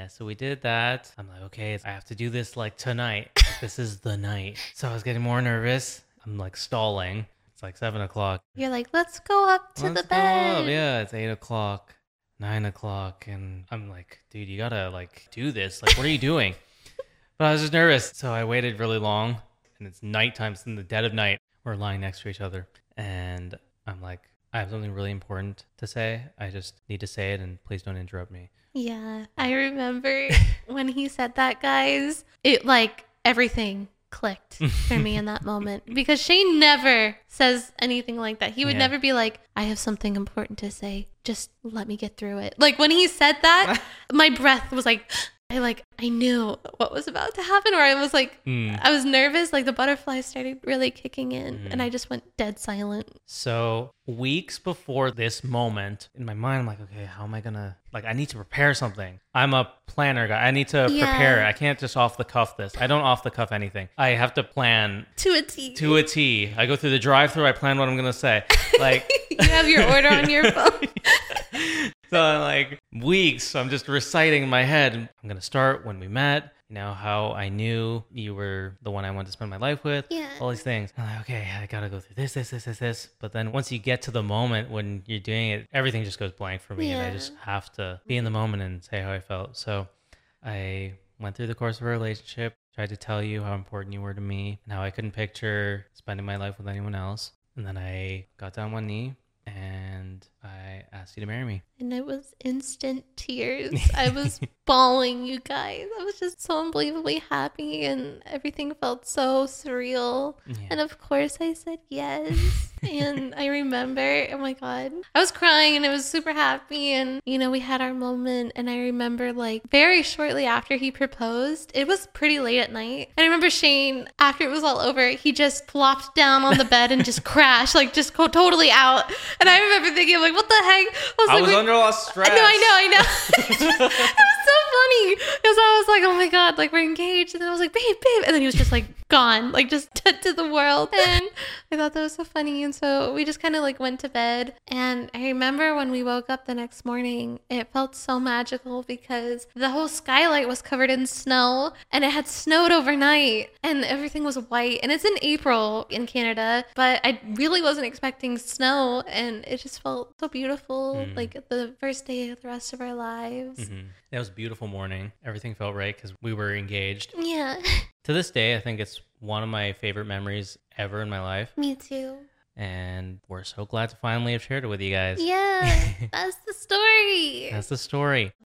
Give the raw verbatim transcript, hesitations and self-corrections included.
so we did that. I'm like, okay, I have to do this like tonight. Like, this is the night. So I was getting more nervous. I'm like stalling. It's like seven o'clock. You're like, let's go up to Let's the go up. bed. Yeah, it's eight o'clock, nine o'clock. And I'm like, dude, you gotta like do this. Like, what are you doing? But I was just nervous. So I waited really long. And it's nighttime. It's in the dead of night. We're lying next to each other. And I'm like, I have something really important to say. I just need to say it, and please don't interrupt me. Yeah, I remember when he said that, guys. It like everything clicked for me in that moment, because Shane never says anything like that. He would Yeah. never be like, I have something important to say. Just let me get through it. Like when he said that, my breath was like, I like, I knew what was about to happen, or I was like, Mm. I was nervous. Like the butterflies started really kicking in Mm. and I just went dead silent. So weeks before this moment, in my mind, I'm like, okay, how am I gonna, like, I need to prepare something. I'm a planner guy. I need to Yeah. prepare. I can't just off the cuff this. I don't off the cuff anything. I have to plan To a T. to a T. I go through the drive through. I plan what I'm gonna say. Like, You have your order on your phone. so like weeks, I'm just reciting in my head. I'm gonna start when we met. You know how I knew you were the one I wanted to spend my life with. Yeah. All these things. I'm like, okay, I gotta go through this, this, this, this, this. But then once you get to the moment when you're doing it, everything just goes blank for me, and I Yeah. just have to be in the moment and say how I felt. So I went through the course of our relationship, tried to tell you how important you were to me and how I couldn't picture spending my life with anyone else. And then I got down on one knee and I asked you to marry me. And it was instant tears. I was bawling, you guys. I was just so unbelievably happy, and everything felt so surreal. Yeah. And of course, I said yes. And I remember, oh my God, I was crying and I was super happy. And, you know, we had our moment. And I remember, like, very shortly after he proposed, it was pretty late at night. And I remember Shane, after it was all over, he just plopped down on the bed and just crashed, like, just go totally out. And I remember thinking, like, what the heck? I was, I like, was wait- under a lot of stress. I know, I know, I know. It was so funny because I was like, oh my God, like we're engaged. And then I was like, babe, babe. And then he was just like gone, like just dead to the world. And I thought that was so funny. And so we just kind of like went to bed. And I remember when we woke up the next morning, it felt so magical because the whole skylight was covered in snow and it had snowed overnight and everything was white. And it's in April in Canada, but I really wasn't expecting snow. And it just felt so beautiful, Mm. like the first day of the rest of our lives. Mhm. It was a beautiful morning. Everything felt right because we were engaged. Yeah, To this day, I think it's one of my favorite memories ever in my life. me too. And we're so glad to finally have shared it with you guys. Yeah, that's the story. That's the story.